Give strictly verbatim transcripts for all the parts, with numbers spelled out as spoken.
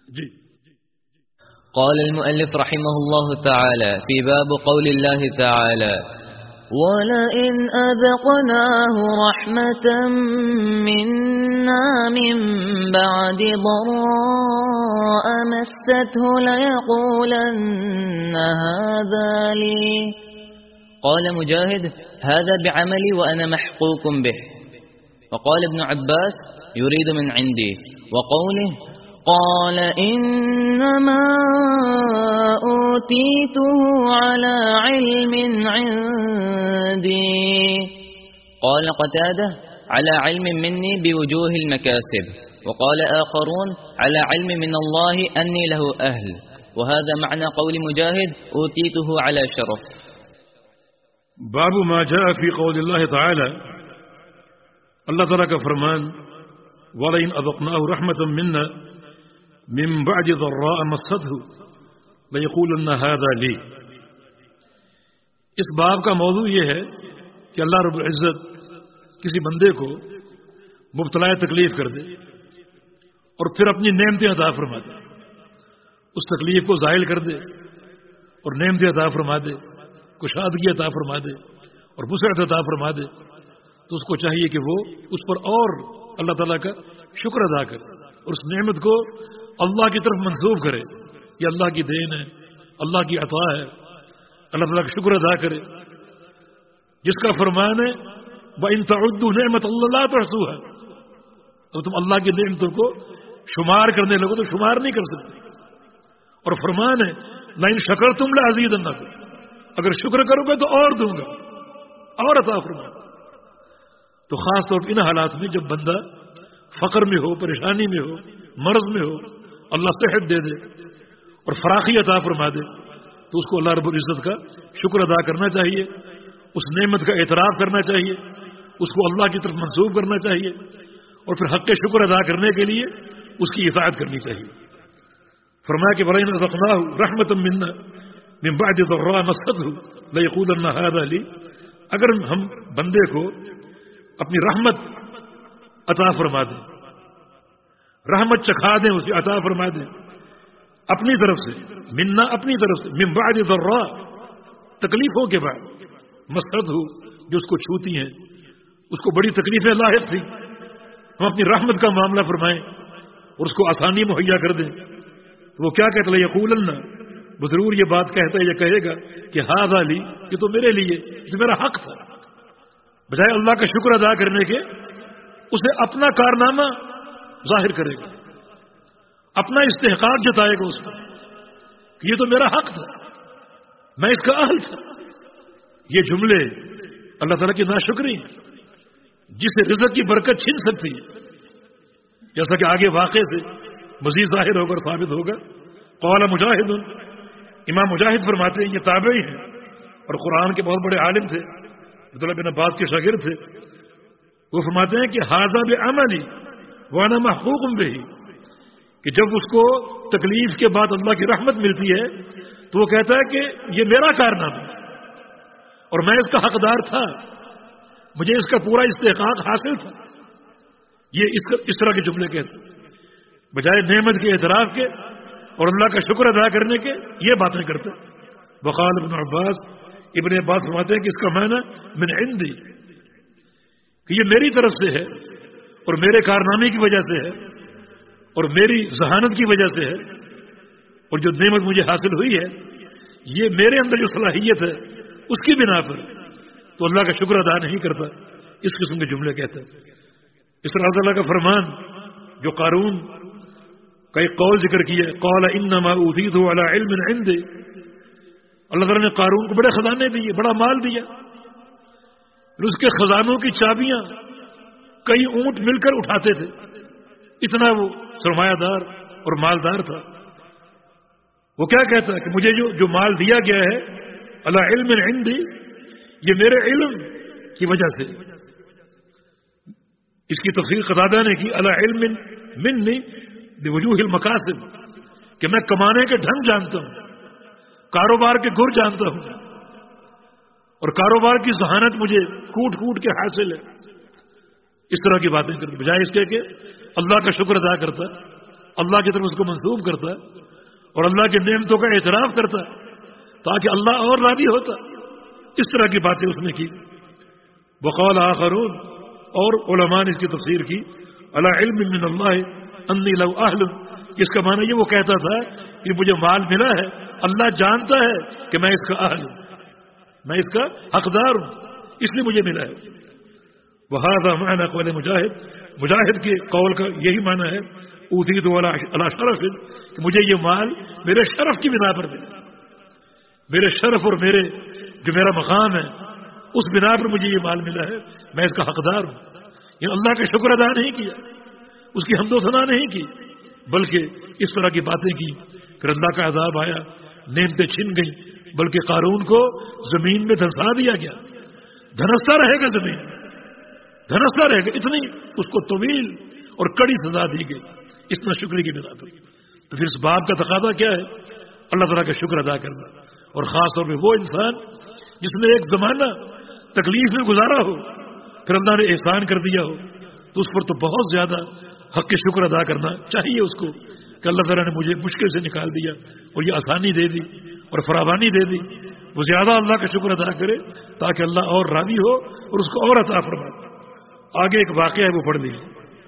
جی قال المؤلف رحمه الله تعالى في باب قول الله تعالى ولئن أذقناه رحمة منا من بعد ضراء مسته ليقولن هذا لي. قال مجاهد هذا بعملي وأنا محقوق به. وقال ابن عباس يريد من عندي. وقوله قال إنما أوتيته على علم عندي. قال قتادة على علم مني بوجوه المكاسب. وقال آخرون على علم من الله أني له أهل. وهذا معنى قول مجاهد أوتيته على شرف. باب ما جاء في قول الله تعالى، اللہ تعالیٰ کا فرمان وَلَئِنْ أَذَقْنَاهُ رَحْمَةً مِنَّا مِنْ بَعْدِ ضَرَّاءَ مَسَّتْهُ لَيَقُولَنَّ هَذَا لِي. اس باب کا موضوع یہ ہے کہ اللہ رب العزت کسی بندے کو مبتلا تکلیف کر دے اور پھر اپنی نعمتیں عطا فرما دے، اس تکلیف کو زائل کر دے اور نعمتیں عطا فرما دے، کشادگی عطا فرما دے اور وسعت عطا فرما دے، تو اس کو چاہیے کہ وہ اس پر اور اللہ تعالیٰ کا شکر ادا کرے اور اس نعمت کو اللہ کی طرف منسوب کرے. یہ اللہ کی دین ہے، اللہ کی عطا ہے، اللہ تعالیٰ کا شکر ادا کرے. جس کا فرمان ہے وَإِن تَعُدُّوا نِعْمَةَ اللَّهِ لَا تُحْصُوهَا، تو تم اللہ کی نعمتوں کو شمار کرنے لگو تو شمار نہیں کر سکتے. اور فرمان ہے لَئِن شَكَرْتُمْ لَأَزِيدَنَّكُمْ، اگر شکر کرو گے تو اور دوں گا، اور عطا فرما. تو خاص طور پر ان حالات میں جب بندہ فقر میں ہو، پریشانی میں ہو، مرض میں ہو، اللہ صحت دے دے اور فراخی عطا فرما دے تو اس کو اللہ رب العزت کا شکر ادا کرنا چاہیے، اس نعمت کا اعتراف کرنا چاہیے، اس کو اللہ کی طرف منسوب کرنا چاہیے اور پھر حق شکر ادا کرنے کے لیے اس کی اطاعت کرنی چاہیے. فرمایا کہ وَلَئِنْ أَذَقْنَاهُ رَحْمَةً مِنَّا مِنْ بَعْدِ ضَرَّاءَ مَسَّتْهُ لَيَقُولَنَّ هَذَا لِي. اگر ہم بندے کو اپنی رحمت عطا فرما دیں، رحمت چکھا دیں، اسے عطا فرما دیں اپنی طرف سے، منا اپنی طرف سے، من بعد ضراء تکلیفوں کے بعد، مسرت ہو جو اس کو چھوتی ہیں، اس کو بڑی تکلیفیں لاحق تھی، ہم اپنی رحمت کا معاملہ فرمائیں اور اس کو آسانی مہیا کر دیں تو وہ کیا کہتا ہے؟ یقولن، وہ ضرور یہ بات کہتا ہے، یہ کہے گا کہ ھذا لی، یہ تو میرے لیے، یہ میرا حق تھا. بجائے اللہ کا شکر ادا کرنے کے اسے اپنا کارنامہ ظاہر کرے گا، اپنا استحقاق جتائے گا اس پر کہ یہ تو میرا حق تھا، میں اس کا اہل تھا. یہ جملے اللہ تعالیٰ کی ناشکری ہیں جسے رزق کی برکت چھین سکتی ہے، جیسا کہ آگے واقعے سے مزید ظاہر ہوگا اور ثابت ہوگا. قال مجاہد، امام مجاہد فرماتے ہیں، یہ تابعی ہیں اور قرآن کے بہت بڑے عالم تھے، عبداللہ بن عباس کے شاگرد تھے. وہ فرماتے ہیں کہ ھذا بعملی وانا محقوق بہ، کہ جب اس کو تکلیف کے بعد اللہ کی رحمت ملتی ہے تو وہ کہتا ہے کہ یہ میرا کارنامہ اور میں اس کا حقدار تھا، مجھے اس کا پورا استحقاق حاصل تھا. یہ اس, اس طرح کے جملے کہتے ہیں بجائے نعمت کے اعتراف کے اور اللہ کا شکر ادا کرنے کے یہ باتیں کرتے. وقال ابن عباس، ابن عباس فرماتے ہیں کہ اس کا معنی من عندی، کہ یہ میری طرف سے ہے اور میرے کارنامے کی وجہ سے ہے اور میری ذہانت کی وجہ سے ہے، اور جو نعمت مجھے حاصل ہوئی ہے یہ میرے اندر جو صلاحیت ہے اس کی بنا پر تو اللہ کا شکر ادا نہیں کرتا. اس قسم کے جملے کہتے ہیں. اس طرح اللہ تعالیٰ کا فرمان جو قارون کا ایک قول ذکر کیا، قال انما اوتیتہ علی علم عندی، اللہ تعالیٰ نے قارون کو بڑے خزانے دیے، بڑا مال دیا، اس کے خزانوں کی چابیاں کئی اونٹ مل کر اٹھاتے تھے، اتنا وہ سرمایہ دار اور مالدار تھا. وہ کیا کہتا ہے کہ مجھے جو جو مال دیا گیا ہے علی علم عندی، یہ میرے علم کی وجہ سے. اس کی تفسیر قتادہ نے کی علی علم منی بوجوہ المقاصد، کہ میں کمانے کے ڈھنگ جانتا ہوں، کاروبار کے گر جانتا ہوں اور کاروبار کی ذہانت مجھے کوٹ کوٹ کے حاصل ہے. اس طرح کی باتیں کرتی بجائے اس کے کہ اللہ کا شکر ادا کرتا अल्लाह की तरफ उसको मंसूब करता और अल्लाह की नेमतों का एतराफ करता ताकि अल्लाह और राजी होता। इस तरह की बातें उसने की। वक़ाल आखरून, और उलमा ने इसकी तफसीर की, अला इल्म मिन अल्लाह अन्नी लव अहल, इसका माना ये वो कहता था कि मुझे माल मिला है, अल्लाह जानता है कि मैं इसका अहल हूं, मैं इसका हकदार हूं, इसलिए मुझे मिला है। वहादा माना कौल मुजाहिद, मुजाहिद के कौल का यही माना है, ऊती तो अला शरफ, कि मुझे ये माल मेरे शरफ की बिना पर मिला, मेरे शरफ और मेरे जो मेरा मकाम है उस बिना पर मुझे ये माल मिला है, मैं इसका हकदार हूं। ये अल्लाह का शुक्र अदा नहीं किया, उसकी हमदो सना नहीं की, बल्कि इस तरह की बातें की। फिर अल्लाह का अजाब आया, नेमतें छिन गई, बल्कि कारून को जमीन में धंसा दिया गया, धनसता रहेगा, जमीन धनसता रहेगा। इतनी उसको तवील और कड़ी सजा दी गई इस नाशुक्री की बिना पर। तो फिर इस बात का तकादा क्या है? अल्लाह ताला का शुक्र अदा करना, और खास तौर पर वो इंसान जिसने एक जमाना तकलीफ में गुजारा हो, फिर अल्लाह ने एहसान कर दिया हो, तो उस पर तो बहुत ज्यादा हक के शुक्र अदा करना चाहिए उसको कि अल्लाह ताला ने मुझे मुश्किल से निकाल दिया और ये आसानी दे दी और फरावानी दे दी। वो ज्यादा अल्लाह का शुक्र अदा करे ताकि अल्लाह और राजी हो और उसको और अता फरमाए। आगे एक वाक़या है, वो पढ़ लीजिए।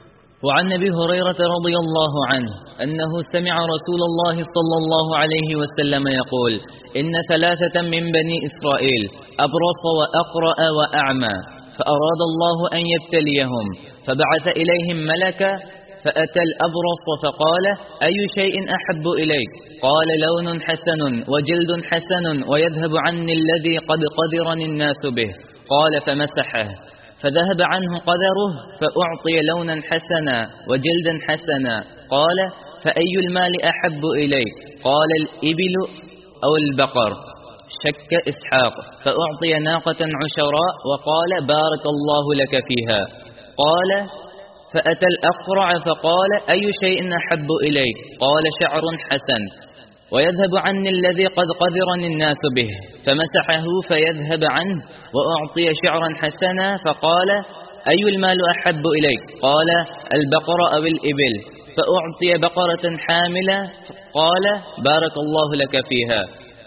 وعن أبي هريرة رضي الله عنه أنه سمع رسول الله صلى الله عليه وسلم يقول: إن ثلاثة من بني إسرائيل أبرص وأقرأ وأعمى، فأراد الله أن يبتليهم، فبعث إليهم ملكا، فأتى الأبرص فقال: أي شيء أحب إليك؟ قال: لون حسن وجلد حسن ويذهب عني الذي قد قدرني الناس به. قال: فمسحه فذهب عنه قدره، فأعطي لونا حسنا وجلدا حسنا. قال: فأي المال أحب إليك؟ قال: الإبل أو البقر. شك إسحاق، فأعطي ناقة عشراء، وقال: بارك الله لك فيها. قال: فأتى الأقرع فقال: أي شيء أحب إليك؟ قال: شعر حسن ويذهب عني الذي قد قدرني الناس به، فمسحه فيذهب عنه، وأعطي شعرا حسنا، فقال: أي المال أحب إليك؟ قال: البقر أو الإبل، فأعطي بقرة حاملة، قال: بارك الله لك فيها.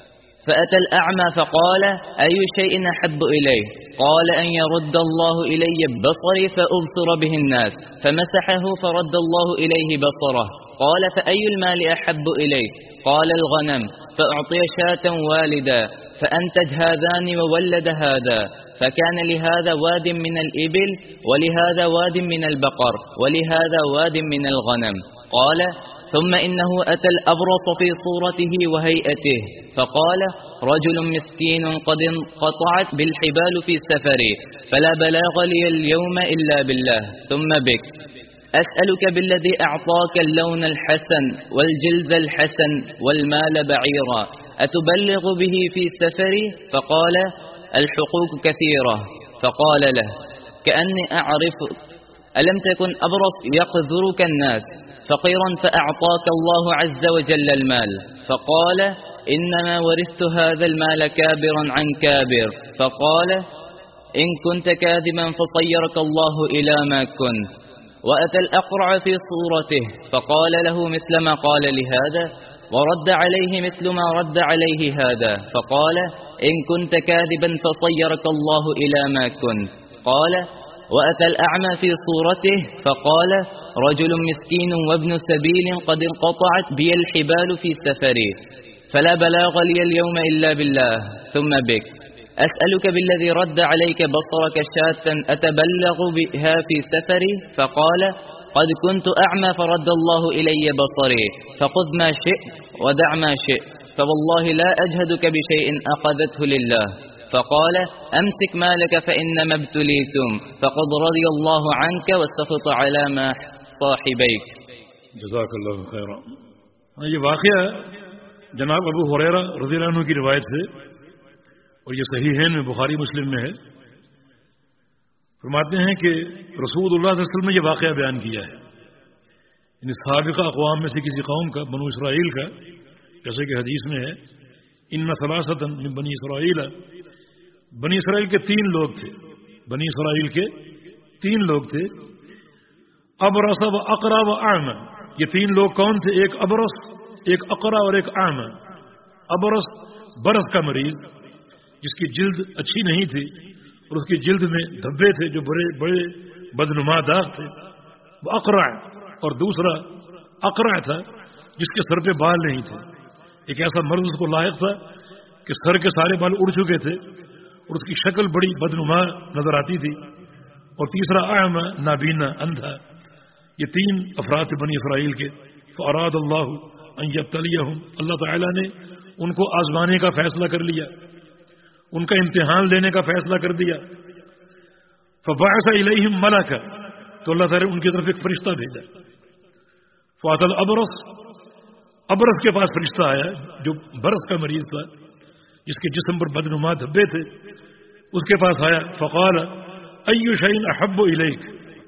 فأتى الأعمى فقال: أي شيء أحب إليه؟ قال: أن يرد الله إلي بصري فأبصر به الناس، فمسحه فرد الله إليه بصره. قال: فأي المال أحب إليه؟ قال: الغنم، فأعطي شاة والدا، فأنتج هذان وولد هذا، فكان لهذا واد من الإبل، ولهذا واد من البقر، ولهذا واد من الغنم. قال: ثم إنه أتى الأبرص في صورته وهيئته، فقال: رجل مسكين قد انقطعت بالحبال في سفري، فلا بلاغ لي اليوم إلا بالله، ثم بك. أسألك بالذي أعطاك اللون الحسن والجلد الحسن والمال بعيرا، أتبلغ به في سفري؟ فقال: الحقوق كثيرة. فقال له: كأني أعرف، ألم تكن أبرص يقذرك الناس فقيرا فأعطاك الله عز وجل المال؟ فقال: إنما ورثت هذا المال كابرا عن كابر. فقال: إن كنت كاذبا فصيرك الله إلى ما كنت. وأتى الأقرع في صورته فقال له مثل ما قال لهذا، ورد عليه مثل ما رد عليه هذا، فقال: إن كنت كاذبا فصيرك الله إلى ما كنت. قال: وأتى الأعمى في صورته فقال: رجل مسكين وابن سبيل قد انقطعت بي الحبال في سفري، فلا بلاغ لي اليوم إلا بالله، ثم بك. أسألك بالذي رد عليك بصرك شاة، أتبلغ بها في سفري؟ فقال: قد كنت أعمى فرد الله إلي بصري، فخذ ما شئت ودع ما شئت، فوالله لا أجهدك بشيء أخذته لله. فقال: أمسك مالك فإنما ابتليتم، فقد رضي الله عنك واستخط على ما صاحبيك. جزاك الله خيرا. یہ واقعہ جناب ابو ہریرہ رضی اللہ عنہ کی روایت سے، اور یہ صحیحین میں بخاری مسلم میں ہے، فرماتے ہیں کہ رسول اللہ صلی اللہ علیہ وسلم نے یہ واقعہ بیان کیا ہے، یعنی سابقہ اقوام میں سے کسی قوم کا، بنو اسرائیل کا، جیسے کہ حدیث میں ہے ان ثلاثۃ من بنی اسرائیل، بنی اسرائیل کے تین لوگ تھے، بنی اسرائیل کے تین لوگ تھے، ابرص و اقرا و اعمى، یہ تین لوگ کون تھے؟ ایک ابرس، ایک اقرا اور ایک اعمى۔ ابرس برس کا مریض جس کی جلد اچھی نہیں تھی اور اس کی جلد میں دھبے تھے جو بڑے بڑے بدنما داغ تھے، وہ اقرع۔ اور دوسرا اقرع تھا جس کے سر پہ بال نہیں تھے، ایک ایسا مرض اس کو لاحق تھا کہ سر کے سارے بال اڑ چکے تھے اور اس کی شکل بڑی بدنما نظر آتی تھی۔ اور تیسرا اعمى، نابینا، اندھا۔ یہ تین افراد تھے بنی اسرائیل کے۔ فاراد اللہ ان یبتلیہم، اللہ تعالیٰ نے ان کو آزمانے کا فیصلہ کر لیا، ان کا امتحان لینے کا فیصلہ کر دیا۔ فبعث الیہم ملکا، تو اللہ تعالیٰ نے ان کی طرف ایک فرشتہ بھیجا۔ فاتى الابرص، ابرس کے پاس فرشتہ آیا جو برس کا مریض تھا جس کے جسم پر بدنما دھبے تھے، اس کے پاس آیا۔ فقال ای شیء احب الیک،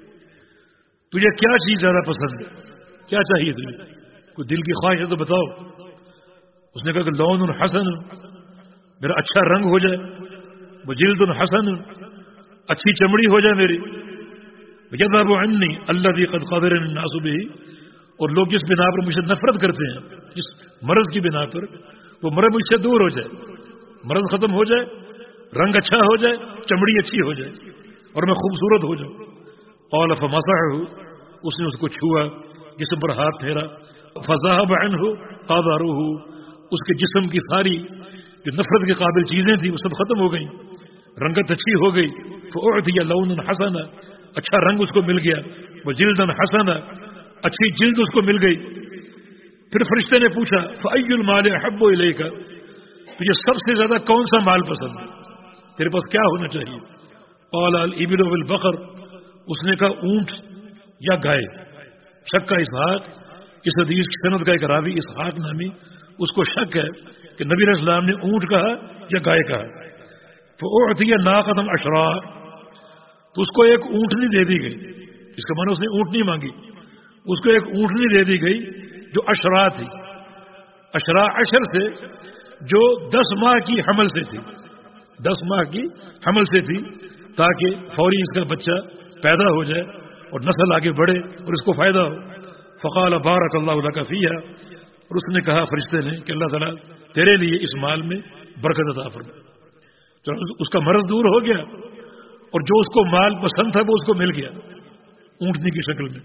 تجھے کیا چیز زیادہ پسند ہے، کیا چاہیے تجھے، کوئی دل کی خواہش ہے تو بتاؤ۔ اس نے کہا کہ لون حسن، میرا اچھا رنگ ہو جائے، وجلد حسن، اچھی چمڑی ہو جائے میری، یذهب عنی الذی قد قدرنی الناس به، اور لوگ جس بنا پر مجھ سے نفرت کرتے ہیں، جس مرض کی بنا پر، وہ مرض مجھ سے دور ہو جائے، مرض ختم ہو جائے، رنگ اچھا ہو جائے، چمڑی اچھی ہو جائے اور میں خوبصورت ہو جاؤں۔ قال فمسحه، اس نے اس کو چھوا، جسم پر ہاتھ پھیرا۔ فذهب عنه قدره، اس کے جسم کی ساری جو نفرت کے قابل چیزیں تھیں وہ سب ختم ہو گئیں، رنگت اچھی ہو گئی۔ فاعطي لونا حسنا، اچھا رنگ اس کو مل گیا۔ وجلدا حسنا، اچھی جلد اس کو مل گئی۔ پھر فرشتے نے پوچھا فأي المال احب الیک، تجھے سب سے زیادہ کون سا مال پسند ہے، تیرے پاس کیا ہونا چاہیے؟ قال الابل والبقر، اس نے کہا اونٹ یا گائے۔ شک کا اسحاق، اس حدیث کی سند کا ایک راوی اسحاق نامی، اس کو شک ہے کہ نبی علیہ السلام نے اونٹ کہا یا گائے کہا۔ فاعطي ناقة عشراء، تو اس کو ایک اونٹنی دے دی گئی، اس کا معنی اس نے اونٹنی مانگی، اس کو ایک اونٹنی دے دی گئی جو اشرا تھی۔ اشرا عشر سے جو دس ماہ کی حمل سے تھی، دس ماہ کی حمل سے تھی، تاکہ فوری اس کا بچہ پیدا ہو جائے اور نسل آگے بڑھے اور اس کو فائدہ ہو۔ فقال بارک اللہ لک فیہا، اور اس نے کہا فرشتے نے کہ اللہ تعالیٰ تیرے لیے اس مال میں برکت عطا فرمائے۔ تو اس کا مرض دور ہو گیا اور جو اس کو مال پسند تھا وہ اس کو مل گیا اونٹنی کی شکل میں۔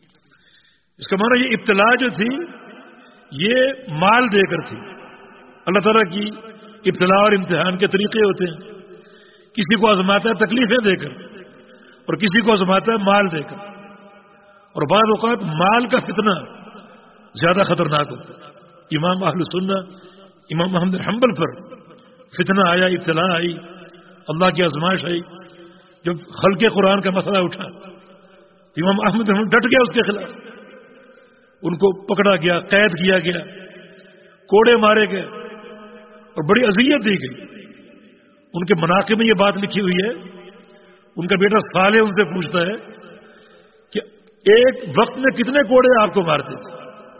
اس کا معنی یہ ابتلا جو تھی یہ مال دے کر تھی۔ اللہ تعالیٰ کی ابتلا اور امتحان کے طریقے ہوتے ہیں، کسی کو آزماتا ہے تکلیفیں دے کر اور کسی کو آزماتا ہے مال دے کر، اور بعض اوقات مال کا فتنہ زیادہ خطرناک ہوتا ہے۔ امام اہل سنہ امام احمد بن حنبل پر فتنہ آیا، ابتلا آئی، اللہ کی آزمائش آئی، جب خلق قرآن کا مسئلہ اٹھا تو امام احمد بن حنبل ڈٹ گیا اس کے خلاف، ان کو پکڑا گیا، قید کیا گیا، کوڑے مارے گئے اور بڑی اذیت دی گئی۔ ان کے مناقب میں یہ بات لکھی ہوئی ہے، ان کا بیٹا صالح ان سے پوچھتا ہے کہ ایک وقت میں کتنے کوڑے آپ کو مارتے تھے،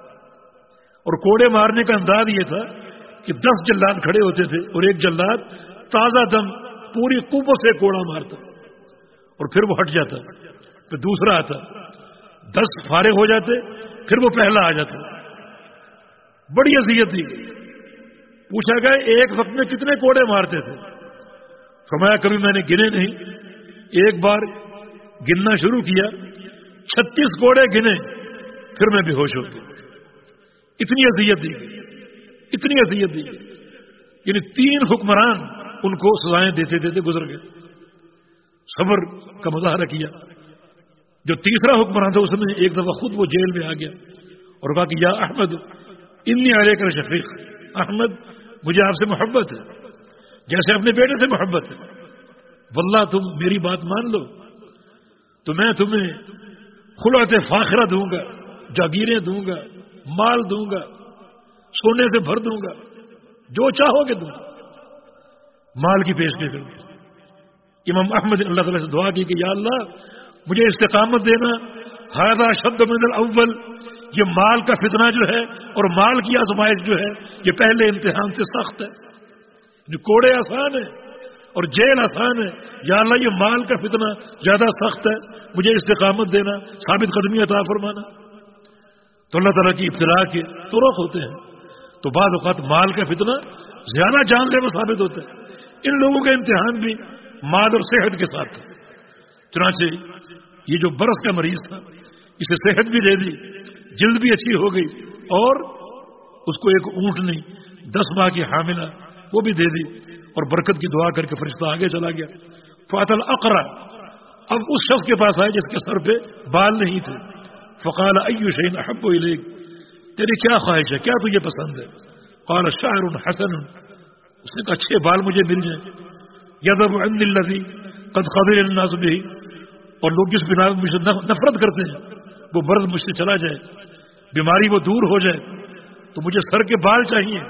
اور کوڑے مارنے کا انداز یہ تھا کہ دس جلاد کھڑے ہوتے تھے اور ایک جلاد تازہ دم پوری قوت سے کوڑا مارتا اور پھر وہ ہٹ جاتا، پھر دوسرا آتا، دس فارغ ہو جاتے، پھر وہ پہلا آ جاتا۔ بڑی اذیت دی گئی۔ پوچھا گیا ایک وقت میں کتنے کوڑے مارتے تھے؟ فرمایا کبھی میں نے گنے نہیں، ایک بار گننا شروع کیا، چھتیس کوڑے گنے، پھر میں بے ہوش ہو گیا۔ اتنی اذیت دی گئی، اتنی اذیت دی گئی، یعنی تین حکمران ان کو سزائیں دیتے دیتے گزر گئے، صبر کا مظاہرہ کیا۔ جو تیسرا حکمران تھا اس نے ایک دفعہ خود وہ جیل میں آ گیا اور کہا کہ یا احمد انی علیک شفیق، احمد مجھے آپ سے محبت ہے جیسے اپنے بیٹے سے محبت ہے، واللہ تم میری بات مان لو تو میں تمہیں خلعت فاخرہ دوں گا، جاگیریں دوں گا، مال دوں گا، سونے سے بھر دوں گا، جو چاہو گے دوں گا، مال کی پیش کروں گا۔ امام احمد نے اللہ تعالیٰ سے دعا کی کہ یا اللہ مجھے استقامت دینا، ھذا شد من الاول، یہ مال کا فتنہ جو ہے اور مال کی آزمائش جو ہے یہ پہلے امتحان سے سخت ہے، کوڑے آسان ہے اور جیل آسان ہے، یا اللہ یہ مال کا فتنہ زیادہ سخت ہے، مجھے استقامت دینا، ثابت قدمی عطا فرمانا۔ تو اللہ تعالیٰ کی ابتلا کے طرق ہوتے ہیں. تو بعض اوقات مال کا فتنہ زیادہ جان لیوا ثابت ہوتا ہے. ان لوگوں کا امتحان بھی مال اور صحت کے ساتھ تھا. چنانچہ یہ جو برس کا مریض تھا اسے صحت بھی دے دی, جلد بھی اچھی ہو گئی, اور اس کو ایک اونٹنی دس ماہ کی حاملہ وہ بھی دے دی, اور برکت کی دعا کر کے فرشتہ آگے چلا گیا. فاتل اقرا, اب اس شخص کے پاس آئے جس کے سر پہ بال نہیں تھے. فقال ای شیء احب الیک, تیری کیا خواہش ہے, کیا تجھے پسند ہے؟ قال شعر حسن, اس نے کہا اچھے بال مجھے مل جائیں. یذهب عني الذي قد خضر الناس به, اور لوگ جس بنا مجھ سے نفرت کرتے ہیں وہ مرض مجھ سے چلا جائے, بیماری وہ دور ہو جائے, تو مجھے سر کے بال چاہیے.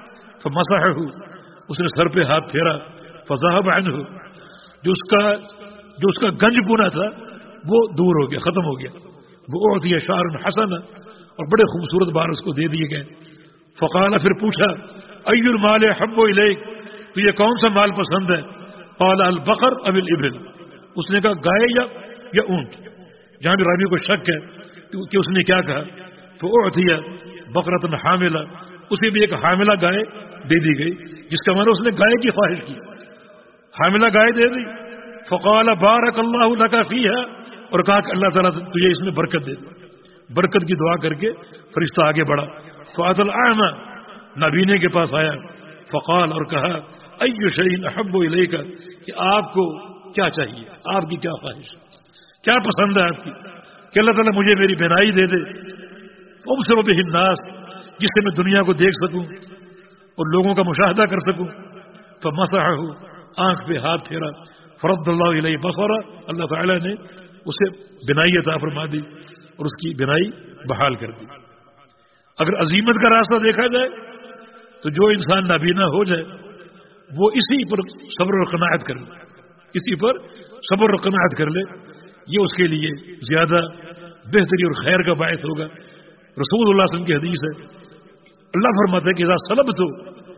فمسحه, اس نے سر پہ ہاتھ پھیرا. فذهب عنه, جو اس کا جو اس کا گنج پونا تھا وہ دور ہو گیا, ختم ہو گیا. وہ اعطی شعر حسن, اور بڑے خوبصورت بال اس کو دے دیے گئے. فقال, پھر پوچھا ای المال احب الیک, تو یہ کون سا مال پسند ہے؟ قال البقر ام الابل, اس نے کہا گائے یا یا اونٹ. جہاں بھی راوی کو شک ہے کہ اس نے کیا کہا. فاعطی بقرۃ حاملہ, اسے بھی ایک حاملہ گائے دے دی گئی, جس کا معنی اس نے گائے کی خواہش کی, حاملہ گائے دے دی. فقال بارک اللہ لک فیہا, اور کہا کہ اللہ تعالیٰ تجھے اس میں برکت دے دے. برکت کی دعا کر کے فرشتہ آگے بڑھا. فأتى الأعمى, نابینے کے پاس آیا. فقال, اور کہا ای شیء احب الیک, کہ آپ کو کیا چاہیے, آپ کی کیا خواہش, کیا پسند ہے آپ کی, کہ اللہ تعالیٰ مجھے میری بینائی دے دے. فابصر بہ الناس, جس سے میں دنیا کو دیکھ سکوں اور لوگوں کا مشاہدہ کر سکوں. فمسحه, آنکھ پہ ہاتھ پھیرا. فرد اللہ الیہ بصرا, اللہ تعالیٰ نے اسے بینائی عطا فرما دی اور اس کی بینائی بحال کر دی. اگر عظیمت کا راستہ دیکھا جائے تو جو انسان نابینا ہو جائے وہ اسی پر صبر و قناعت کر لے, اسی پر صبر و قناعت کر لے, یہ اس کے لیے زیادہ بہتری اور خیر کا باعث ہوگا. رسول اللہ صلی اللہ علیہ وسلم کی حدیث ہے, اللہ فرماتا ہے کہ اذا سلبت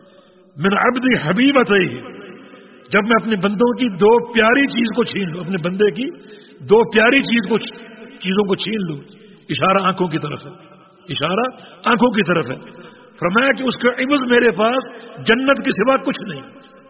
من عبدی حبیبتیہ, جب میں اپنے بندوں کی دو پیاری چیز کو چھین لوں, اپنے بندے کی دو پیاری چیز کو چیزوں کو چھین لوں. اشارہ آنکھوں کی طرف ہے, اشارہ آنکھوں کی طرف ہے. فرمایا کہ اس کا عوض میرے پاس جنت کے سوا کچھ نہیں,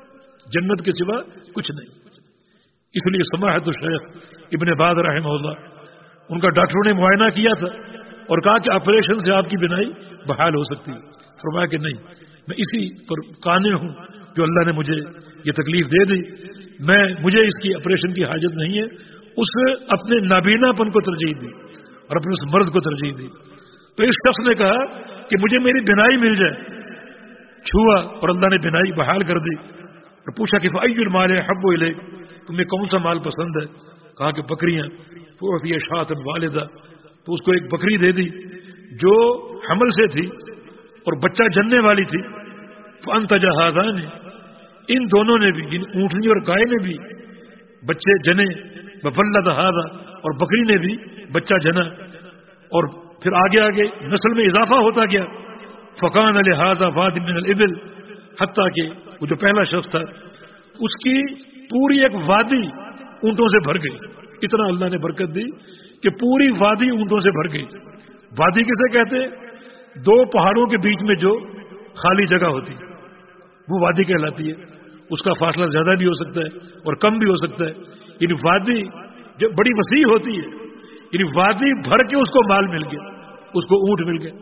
جنت کے سوا کچھ نہیں. اس لیے سماحت الشیخ ابن باز رحمہ اللہ, ان کا ڈاکٹروں نے معائنہ کیا تھا اور کہا کہ آپریشن سے آپ کی بینائی بحال ہو سکتی ہے. فرمایا کہ نہیں, میں اسی پر قانع ہوں جو اللہ نے مجھے یہ تکلیف دے دی, میں مجھے اس کی آپریشن کی حاجت نہیں ہے. اس اپنے نابینا پن کو ترجیح دی اور اپنے اس مرض کو ترجیح دی. تو اس شخص نے کہا کہ مجھے میری بینائی مل جائے. چھوا اور اللہ نے بینائی بحال کر دی. اور پوچھا کہ فأی المال احب الیک, تمہیں کون سا مال پسند ہے؟ کہا کہ بکریاں. فأعطی شاۃ والدہ, تو اس کو ایک بکری دے دی جو حمل سے تھی اور بچہ جننے والی تھی. فانتج ہذان, ان دونوں نے بھی, ان اونٹنی اور گائے نے بھی بچے جنے. وولد ھذا, اور بکری نے بھی بچہ جنا, اور پھر آگے آگے نسل میں اضافہ ہوتا گیا. فکان لہذا واد من الابل, حتیٰ کہ وہ جو پہلا شخص تھا اس کی پوری ایک وادی اونٹوں سے بھر گئی. اتنا اللہ نے برکت دی کہ پوری وادی اونٹوں سے بھر گئی. وادی کسے کہتے ہیں؟ دو پہاڑوں کے بیچ میں جو خالی جگہ ہوتی ہے وہ وادی کہلاتی ہے. اس کا فاصلہ زیادہ بھی ہو سکتا ہے اور کم بھی ہو سکتا ہے. یعنی وادی جو بڑی وسیع ہوتی ہے, یعنی وادی بھر کے اس کو مال مل گیا, اس کو اونٹ مل گئے.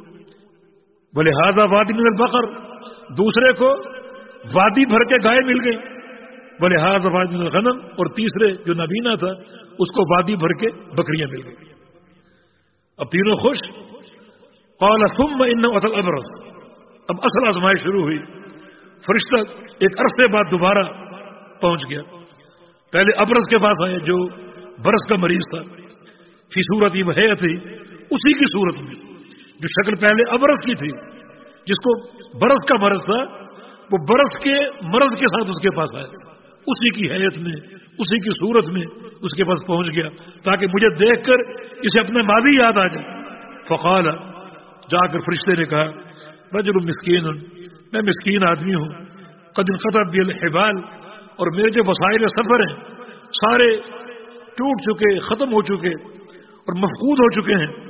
ولہذا وادی من البقر, دوسرے کو وادی بھر کے گائے مل گئی. ولہذا وادی من الغنم, اور تیسرے جو نابینا تھا اس کو وادی بھر کے بکریاں مل گئی. اب تینوں خوش. قال ثم انه اتى الابرص, اب اصل آزمائش شروع ہوئی. فرشتہ ایک عرصے بعد دوبارہ پہنچ گیا. پہلے ابرص کے پاس آیا جو برس کا مریض تھا. فی صورت وہ ہے تھی, اسی کی صورت میں جو شکل پہلے ابرص کی تھی, جس کو برس کا مرض تھا, وہ برس کے مرض کے ساتھ اس کے پاس آیا. اسی کی حیت میں, اسی کی صورت میں اس کے پاس پہنچ گیا تاکہ مجھے دیکھ کر اسے اپنا ماضی یاد آ جائے. فقال, جا کر فرشتے نے کہا رجل مسکین, میں مسکین آدمی ہوں. قد انقطعت بی الحبال, اور میرے جو وسائل سفر ہیں سارے ٹوٹ چکے, ختم ہو چکے اور مفقود ہو چکے ہیں.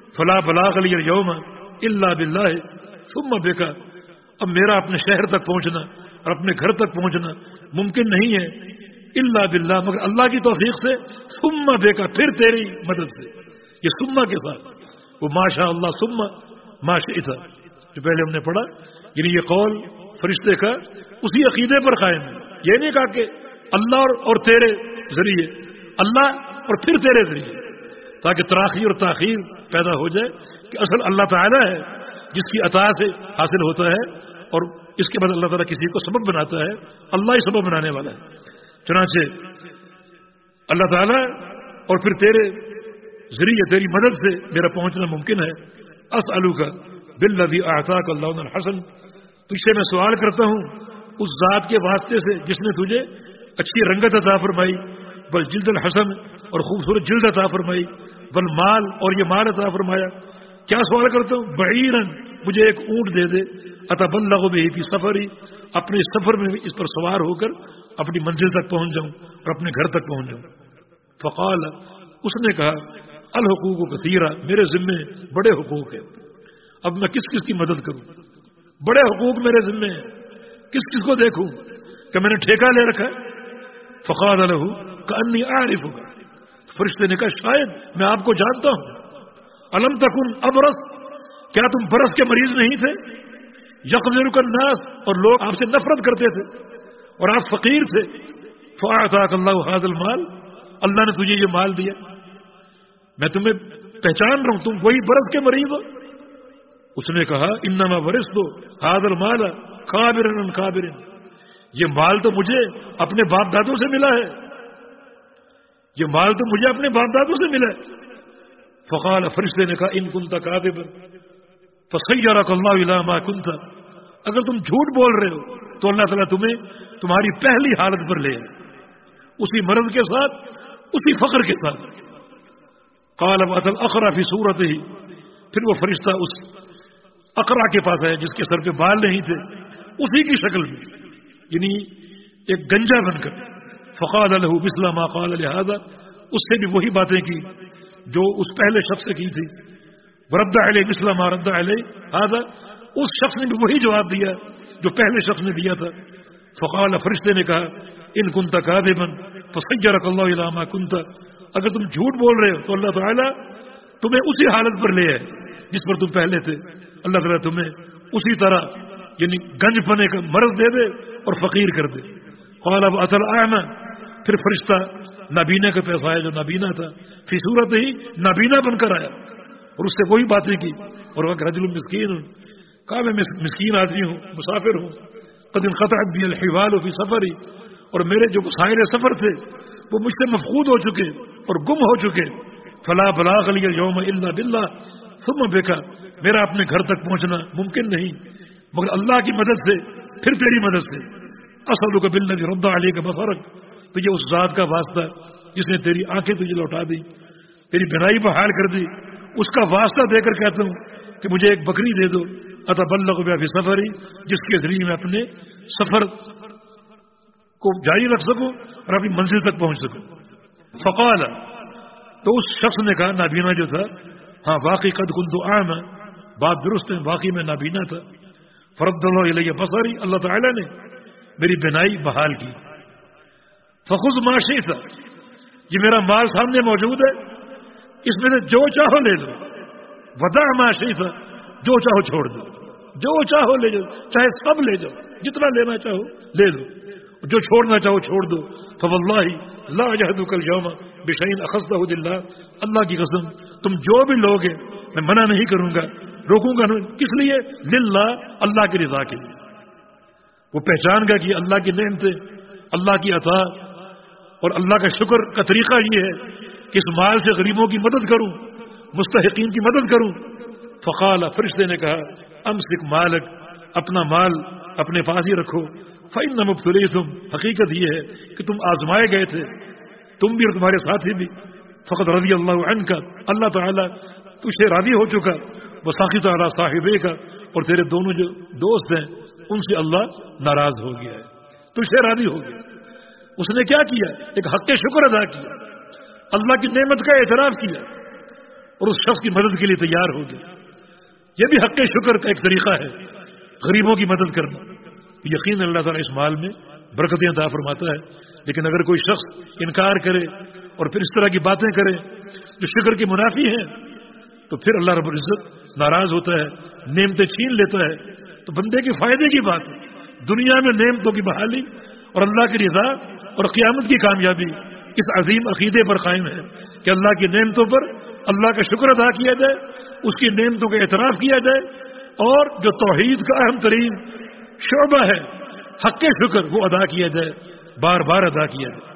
فلا بلاغ لی اليوم الا باللہ ثم بک، اب میرا اپنے شہر تک پہنچنا اور اپنے گھر تک پہنچنا ممکن نہیں ہے الا باللہ، مگر اللہ کی توفیق سے، ثم بک، پھر تیری مدد سے. یہ ثم کے ساتھ وہ ما شاء اللہ ثم ما شئت جو پہلے ہم نے پڑھا، یعنی یہ قول فرشتے کا اسی عقیدے پر قائم ہے. یہ نہیں کہا کہ اللہ اور, اور تیرے ذریعے، اللہ اور پھر تیرے ذریعے، تاکہ تراخی اور تاخیر پیدا ہو جائے کہ اصل اللہ تعالیٰ ہے جس کی عطا سے حاصل ہوتا ہے، اور اس کے بعد اللہ تعالیٰ کسی کو سبب بناتا ہے. اللہ ہی سبب بنانے والا ہے. چنانچہ اللہ تعالیٰ اور پھر تیرے ذریعے تیری مدد سے میرا پہنچنا ممکن ہے. اسألوک بالذی اعطاک اللہ الحسن، تجھ سے میں سوال کرتا ہوں اس ذات کے واسطے سے جس نے تجھے اچھی رنگت عطا فرمائی، بل جلد الحسن، اور خوبصورت جلد عطا فرمائی، بل مال، اور یہ مال عطا فرمایا. کیا سوال کرتا ہوں؟ بعیرن، مجھے ایک اونٹ دے دے، اتبلغ بہ فی سفری، اپنے سفر میں اس پر سوار ہو کر اپنی منزل تک پہنچ جاؤں اور اپنے گھر تک پہنچ جاؤں. فقال، اس نے کہا الحقوق کثیرہ، میرے ذمے بڑے حقوق ہیں، اب میں کس کس کی مدد کروں؟ بڑے حقوق میرے ذمے ہیں، کس کس کو دیکھوں کہ میں نے ٹھیکہ لے رکھا ہے. فقال له کأنی اعرفک، فرشتے نے کہا شاید میں آپ کو جانتا ہوں. الم تکن ابرس، کیا تم برس کے مریض نہیں تھے؟ یقذرک الناس، اور لوگ آپ سے نفرت کرتے تھے اور آپ فقیر تھے. فاعطاک اللہ ھذا المال، اللہ نے تجھے یہ مال دیا. میں تمہیں پہچان رہا ہوں، تم وہی برس کے مریض ہو. اس نے کہا انما ورثت ھذا المال کابرا عن کابر، یہ مال تو مجھے اپنے باپ دادوں سے ملا ہے، یہ مال تو مجھے اپنے باپ دادوں سے ملا ہے. فقال، فرشتے نے کہا ان کنت کاذبا فصیرک اللہ الی ما کنت، اگر تم جھوٹ بول رہے ہو تو اللہ تعالیٰ تمہیں تمہاری پہلی حالت پر لے آئے، اسی مرض کے ساتھ، اسی فقر کے ساتھ. قال ابعث الاقرع فی صورتہ، پھر وہ فرشتہ اس اقرع کے پاس آیا جس کے سر پہ بال نہیں تھے، اسی کی شکل میں، یعنی ایک گنجا بن کر. فقال له مثل ما قال لهذا، اس سے بھی وہی باتیں کی جو اس پہلے شخص سے کی تھی. ورد علیہ مثل ما رد علیہ هذا، اس شخص نے بھی وہی جواب دیا جو پہلے شخص نے دیا تھا. فقال، فرشتے نے کہا ان كنت كاذبا فصيرك الله الى ما كنت، اگر تم جھوٹ بول رہے ہو تو اللہ تعالیٰ تمہیں اسی حالت پر لے آئے جس پر تم پہلے تھے. اللہ تعالیٰ تمہیں اسی طرح یعنی گنج پنے کا مرض دے دے اور فقیر کر دے. قال اب اصل اعمى، پھر فرشتہ نابینا کے پیسہ آیا جو نابینا تھا، فی صورت ہی نابینا بن کر آیا اور اس سے وہی باتیں کی. اور وہ رجل مسکین، کہا میں مسکین آدمی ہوں، مسافر ہوں. قد انقطعت بی الحوال فی سفری، اور میرے جو وسائل سفر تھے وہ مجھ سے مفقود ہو چکے اور گم ہو چکے. فلا بلاغ لی اليوم الا باللہ ثم بک، میرا اپنے گھر تک پہنچنا ممکن نہیں مگر اللہ کی مدد سے، پھر تیری مدد سے. اسألک بالذی رد علیک بصرک، تو یہ اس ذات کا واسطہ جس نے تیری آنکھیں تجھے لوٹا دی، تیری بینائی بحال کر دی، اس کا واسطہ دے کر کہتا ہوں کہ مجھے ایک بکری دے دو، اتبلغ بہا فی سفری، جس کے ذریعے میں اپنے سفر کو جاری رکھ سکوں اور اپنی منزل تک پہنچ سکوں. فقال، تو اس شخص نے کہا نابینا جو تھا، ہاں واقعی قد کنت اعمی، بات درست ہے، واقعی میں نابینا تھا. فرد اللہ الیہ بصری، اللہ تعالیٰ نے میری بینائی بحال کی. فخذ ما شئت، یہ میرا مال سامنے موجود ہے، اس میں سے جو چاہو لے لو. ودع ما شئت، جو چاہو چھوڑ دو، جو چاہو لے جاؤ، چاہے سب لے جاؤ، جتنا لینا چاہو لے لو، جو چھوڑنا چاہو چھوڑ دو. فواللہ لا اجہدک اليوم بشیء اخذته للہ، اللہ کی قسم تم جو بھی لوگے میں منع نہیں کروں گا، روکوں گا نہیں. کس لیے؟ للہ، اللہ کی رضا کے لیے. وہ پہچان گا کہ اللہ کی نعمتیں، اللہ کی عطا اور اللہ کا شکر کا طریقہ یہ ہے کہ اس مال سے غریبوں کی مدد کروں، مستحقین کی مدد کروں. فقال، فرشتے نے کہا امسک مالک، اپنا مال اپنے پاس ہی رکھو. فإنما ابتلیتم، حقیقت یہ ہے کہ تم آزمائے گئے تھے، تم بھی اور تمہارے ساتھی بھی. فقد رضی اللہ عنک، اللہ تعالیٰ تجھ سے راضی ہو چکا. وساخط علی صاحبے کا، اور تیرے دونوں جو دوست ہیں ان سے اللہ ناراض ہو گیا ہے، تجھ سے راضی ہو گیا. اس نے کیا کیا؟ ایک حق شکر ادا کیا، اللہ کی نعمت کا اعتراف کیا. اور اس شخص کی مدد کے لیے تیار ہو گیا. یہ بھی حق شکر کا ایک طریقہ ہے، غریبوں کی مدد کرنا. یقین اللہ تعالیٰ اس مال میں برکتیں عطا فرماتا ہے. لیکن اگر کوئی شخص انکار کرے اور پھر اس طرح کی باتیں کرے جو شکر کی منافی ہیں تو پھر اللہ رب العزت ناراض ہوتا ہے، نعمتیں چھین لیتا ہے. تو بندے کے فائدے کی بات ہے دنیا میں نعمتوں کی بحالی اور اللہ کی رضا اور قیامت کی کامیابی اس عظیم عقیدے پر قائم ہے کہ اللہ کی نعمتوں پر اللہ کا شکر ادا کیا جائے، اس کی نعمتوں کا اعتراف کیا جائے، اور جو توحید کا اہم ترین شعبہ ہے حق شکر وہ ادا کیا جائے، بار بار ادا کیا جائے.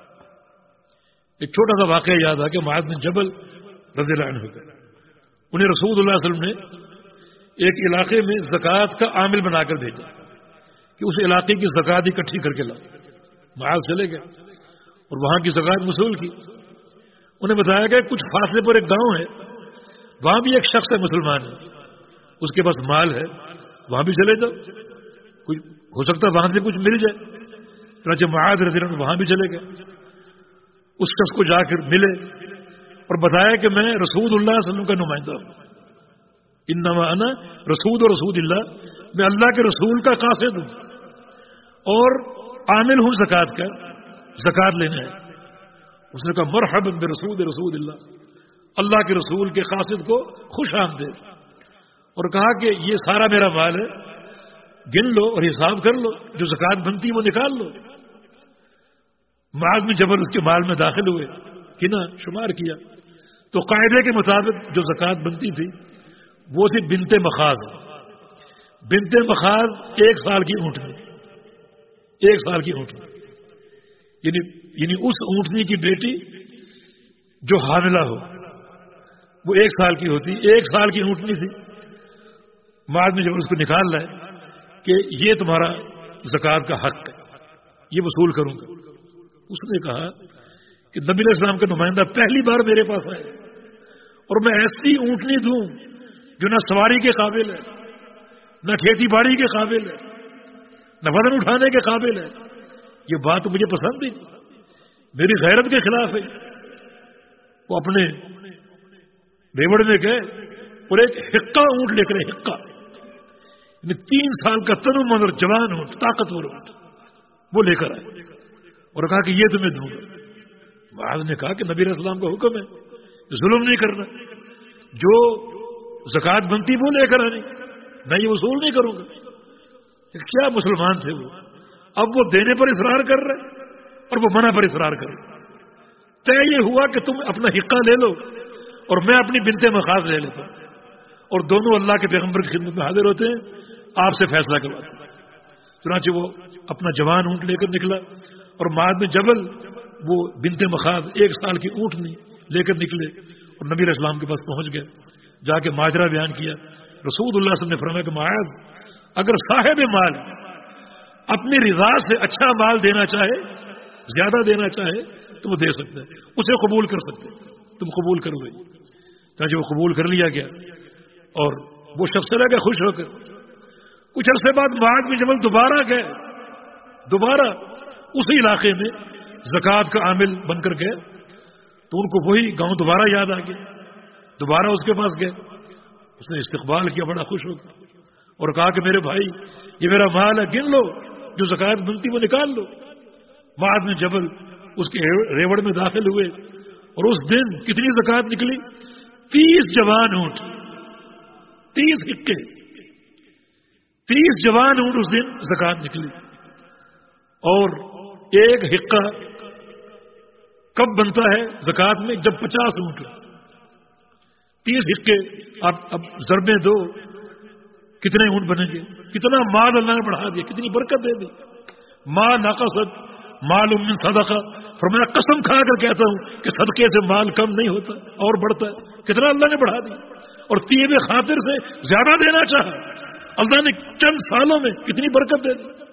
ایک چھوٹا سا واقعہ یاد آ کہ معاذ بن جبل رضی اللہ عنہ کا، انہیں رسول اللہ علیہ وسلم نے ایک علاقے میں زکوٰۃ کا عامل بنا کر بھیجا کہ اس علاقے کی زکوٰۃ اکٹھی کر کے لاؤ. معاذ چلے گئے اور وہاں کی زکوٰۃ وصول کی. انہیں بتایا گیا کچھ فاصلے پر ایک گاؤں ہے، وہاں بھی ایک شخص ہے مسلمان ہے، اس کے پاس مال ہے، وہاں بھی چلے جاؤ، کچھ ہو سکتا ہے وہاں سے کچھ مل جائے. چنانچہ معاذ رضی اللہ عنہ وہاں بھی چلے گئے. اس شخص کو جا کر ملے اور بتایا کہ میں رسول اللہ صلی اللہ علیہ وسلم کا نمائندہ ہوں. انما انا رسول و رسول اللہ، میں اللہ کے رسول کا قاصد ہوں اور عامل ہوں زکوٰۃ کا، زکوٰۃ لینا ہے. اس نے کہا مرحبا برسول رسول اللہ، اللہ کے رسول کے قاصد کو خوش آمدید. اور کہا کہ یہ سارا میرا مال ہے، گن لو اور حساب کر لو، جو زکوٰۃ بنتی وہ نکال لو. معاذ بن جبل اس کے مال میں داخل ہوئے، گنا شمار کیا تو قاعدے کے مطابق جو زکوٰۃ بنتی تھی وہ تھی بنت مخاض. بنت مخاض ایک سال کی اونٹنی، ایک سال کی اونٹنی یعنی یعنی اس اونٹنی کی بیٹی جو حاملہ ہو وہ ایک سال کی ہوتی، ایک سال کی اونٹنی تھی. معاذ میں جب اس کو نکال لائے کہ یہ تمہارا زکوٰۃ کا حق ہے، یہ وصول کروں گا. اس نے کہا کہ نبی علیہ السلام کا نمائندہ پہلی بار میرے پاس آئے اور میں ایسی اونٹنی دوں جو نہ سواری کے قابل ہے، نہ کھیتی باڑی کے قابل ہے، نہ وزن اٹھانے کے قابل ہے. یہ بات مجھے پسند نہیں، میری غیرت کے خلاف ہے. وہ اپنے ریوڑ میں گئے اور ایک حقہ اونٹ لے کر، حقہ یعنی تین سال کا تنو من اور جوان اونٹ، طاقتور اونٹ، وہ لے کر آئے اور کہا کہ یہ تمہیں دوں گا. معاذ نے کہا کہ نبی علیہ السلام کا حکم ہے ظلم نہیں کرنا، جو زکوٰۃ بنتی وہ لے کر آنی، میں یہ وصول نہیں کروں گا. کیا مسلمان تھے وہ، اب وہ دینے پر اصرار کر رہے اور وہ منع پر اصرار کر رہے. طے یہ ہوا کہ تم اپنا حقہ لے لو اور میں اپنی بنت مخاض لے لیتا ہوں، اور دونوں اللہ کے پیغمبر کی خدمت میں حاضر ہوتے ہیں، آپ سے فیصلہ کرواتے ہیں. چنانچہ وہ اپنا جوان اونٹ لے کر نکلا اور معاذ بن جبل وہ بنت مخاض ایک سال کی اونٹنی لے کر نکلے اور نبی علیہ السلام کے پاس پہنچ گئے. جا کے ماجرا بیان کیا. رسول اللہ صلی اللہ علیہ وسلم نے فرمایا کہ معاذ اگر صاحب مال اپنی رضا سے اچھا مال دینا چاہے، زیادہ دینا چاہے تو وہ دے سکتا ہے، اسے قبول کر سکتے، تم قبول کرو گے. چنانچہ وہ قبول کر لیا گیا اور وہ شخص چلا گیا خوش ہو کر. کچھ عرصے بعد معاذ بن جبل دوبارہ گئے، دوبارہ اسی علاقے میں زکوٰۃ کا عامل بن کر گئے تو ان کو وہی گاؤں دوبارہ یاد آ گیا. دوبارہ اس کے پاس گئے، اس نے استقبال کیا بڑا خوش ہو کر اور کہا کہ میرے بھائی یہ میرا مال ہے، گن لو، جو زکوٰۃ بنتی وہ نکال لو. معاذ بن جبل اس کے ریوڑ میں داخل ہوئے اور اس دن کتنی زکوٰۃ نکلی؟ تیس جوان اونٹ، تیس حقے، تیس جوان اونٹ اس دن زکوٰۃ نکلی. اور ایک حقہ کب بنتا ہے زکوٰۃ میں؟ جب پچاس اونٹ، تیس حقے. اب اب ضربیں دو کتنے اونٹ بنیں گے؟ کتنا مال اللہ نے بڑھا دیا، کتنی برکت دے دی. ماں ناقصت مال من صدقہ، فرمایا قسم کھا کر کہتا ہوں کہ صدقے سے مال کم نہیں ہوتا اور بڑھتا ہے. کتنا اللہ نے بڑھا دیا اور طیب خاطر سے زیادہ دینا چاہا. اللہ نے چند سالوں میں کتنی برکت دے دی.